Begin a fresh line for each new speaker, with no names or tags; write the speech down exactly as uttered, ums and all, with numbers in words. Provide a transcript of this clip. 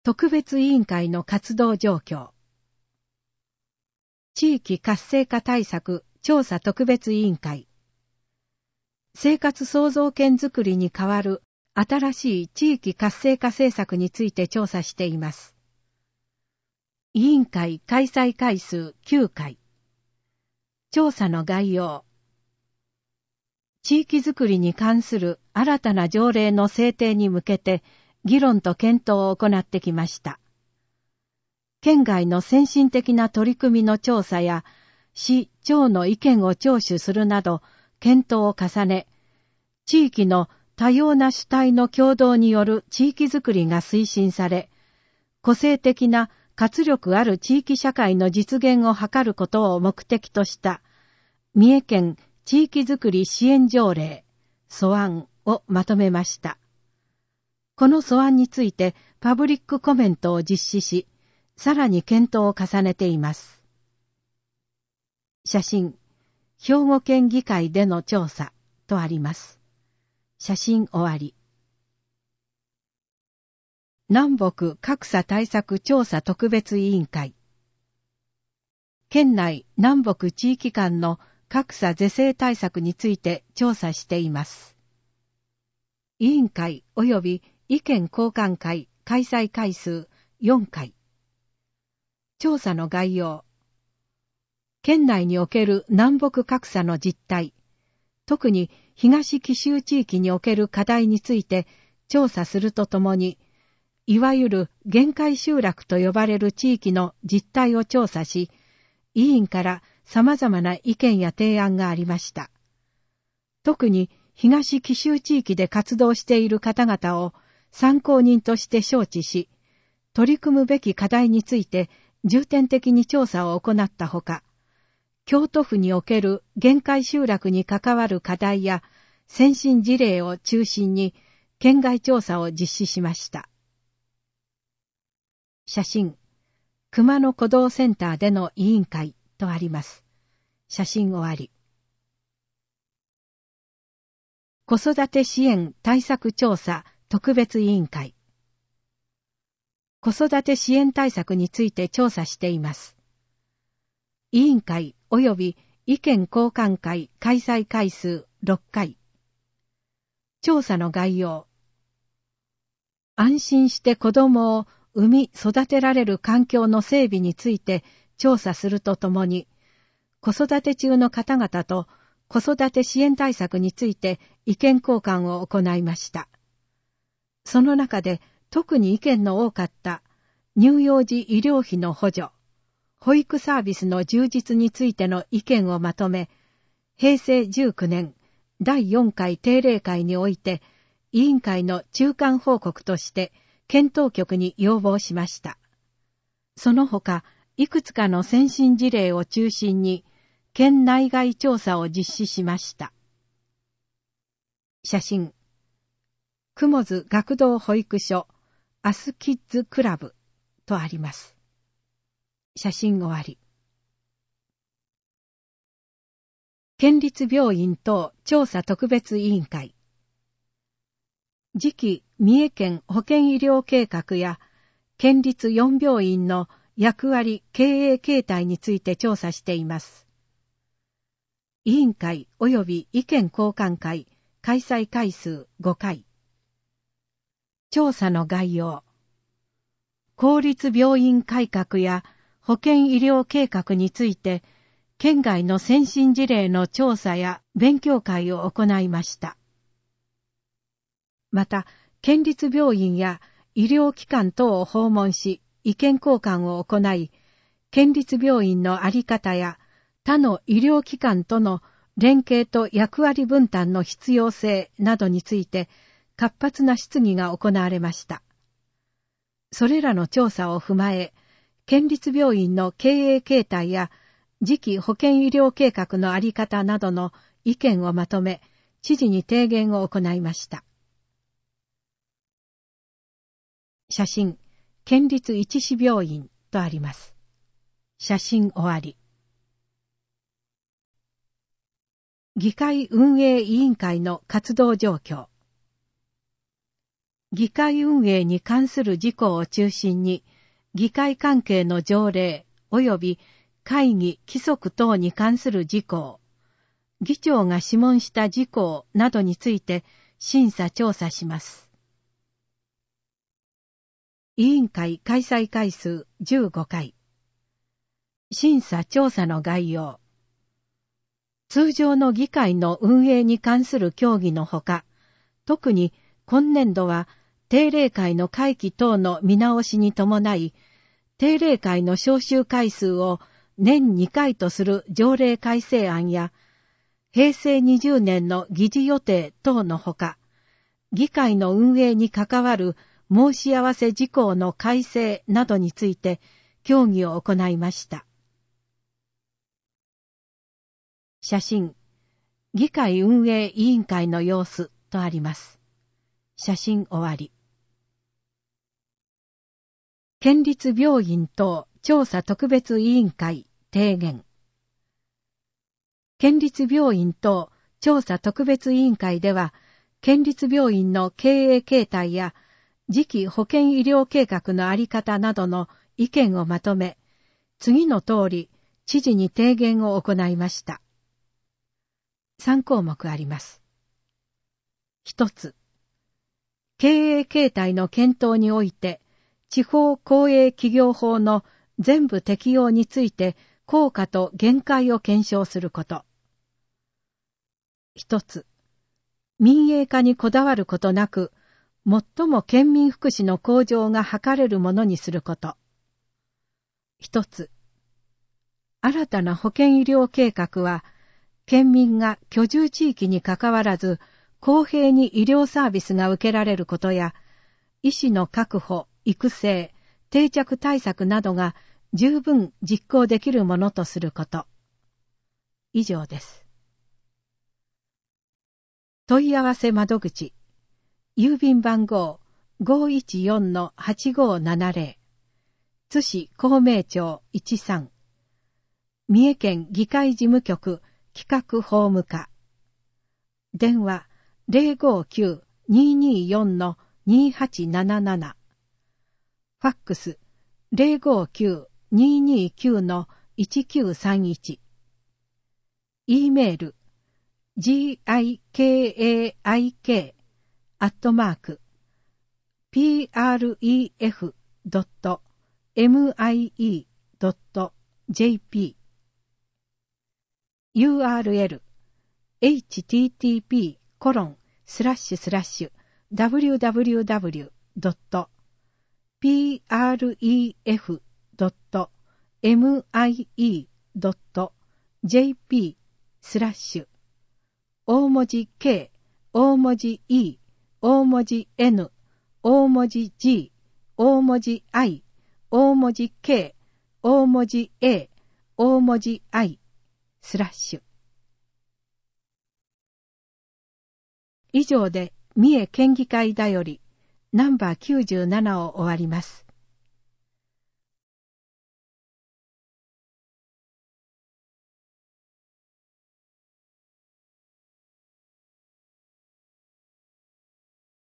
特別委員会の活動状況。地域活性化対策調査特別委員会。生活創造圏づくりに代わる新しい地域活性化政策について調査しています。委員会開催回数きゅうかい。調査の概要。地域づくりに関する新たな条例の制定に向けて議論と検討を行ってきました。県外の先進的な取り組みの調査や市町の意見を聴取するなど検討を重ね、地域の多様な主体の協働による地域づくりが推進され、個性的な活力ある地域社会の実現を図ることを目的とした三重県地域づくり支援条例素案をまとめました。この素案についてパブリックコメントを実施し、さらに検討を重ねています。写真、兵庫県議会での調査とあります。写真終わり。南北格差対策調査特別委員会。県内南北地域間の格差是正対策について調査しています。委員会及び意見交換会開催回数よんかい。調査の概要。県内における南北格差の実態、特に東紀州地域における課題について調査するとともに、いわゆる限界集落と呼ばれる地域の実態を調査し、委員から様々な意見や提案がありました。特に東紀州地域で活動している方々を参考人として招致し、取り組むべき課題について重点的に調査を行ったほか、京都府における限界集落に関わる課題や先進事例を中心に県外調査を実施しました。写真、熊野古道センターでの委員会とあります。写真終わり。子育て支援対策調査特別委員会。子育て支援対策について調査しています。委員会及び意見交換会開催回数ろっかい。調査の概要。安心して子供を産み育てられる環境の整備について調査するとともに、子育て中の方々と子育て支援対策について意見交換を行いました。その中で特に意見の多かった乳幼児医療費の補助、保育サービスの充実についての意見をまとめ、へいせいじゅうきゅうねんだいよんかい定例会において委員会の中間報告として検討局に要望しました。その他、いくつかの先進事例を中心に県内外調査を実施しました。写真、雲津学童保育所アスキッズクラブとあります。写真終わり。県立病院等調査特別委員会。次期三重県保健医療計画や県立よん病院の役割経営形態について調査しています。委員会及び意見交換会開催回数ごかい。調査の概要。公立病院改革や保健医療計画について県外の先進事例の調査や勉強会を行いました。また、県立病院や医療機関等を訪問し、意見交換を行い、県立病院の在り方や他の医療機関との連携と役割分担の必要性などについて活発な質疑が行われました。それらの調査を踏まえ、県立病院の経営形態や次期保健医療計画の在り方などの意見をまとめ、知事に提言を行いました。写真、県立一市病院とあります。写真終わり。議会運営委員会の活動状況。 議会運営に関する事項を中心に、議会関係の条例及び会議規則等に関する事項、議長が諮問した事項などについて審査調査します。委員会開催回数じゅうごかい。審査調査の概要。通常の議会の運営に関する協議のほか、特に今年度は定例会の会期等の見直しに伴い、定例会の招集回数を年にかいとする条例改正案や、へいせいにじゅうねんの議事予定等のほか、議会の運営に関わる申し合わせ事項の改正などについて協議を行いました。写真、議会運営委員会の様子とあります。写真終わり。県立病院等調査特別委員会提言。県立病院等調査特別委員会では、県立病院の経営形態や次期保健医療計画のあり方などの意見をまとめ、次の通り知事に提言を行いました。さんこうもくあります。一つ、経営形態の検討において、地方公営企業法の全部適用について効果と限界を検証すること。一つ、民営化にこだわることなく、最も県民福祉の向上が図れるものにすること。一つ、新たな保健医療計画は、県民が居住地域にかかわらず、公平に医療サービスが受けられることや、医師の確保、育成、定着対策などが十分実行できるものとすること。以上です。問い合わせ窓口、郵便番号 ごいちよんのはちごななぜろ、津市公明町いちさん、三重県議会事務局企画法務課、電話 ゼロごきゅう にーにーよんのにーはちなななな、ファックス ゼロごきゅう にーにーきゅうのいちきゅうさんいち、E メール ギカイ アットマーク ピーアールイーエフ ドット エムアイイー ドット ジェーピー ユーアールエル エイチティーティーピー コロン スラッシュスラッシュ ダブリューダブリューダブリュー ドット ピーアールイーエフ ドット エムアイイー ドット ジェーピー スラッシュ大文字 K、大文字 E、大文字 N、大文字 G、大文字 I、大文字 K、大文字 A、大文字 I、スラッシュ。以上で三重県議会だよりナンバーきゅうじゅうななを終わります。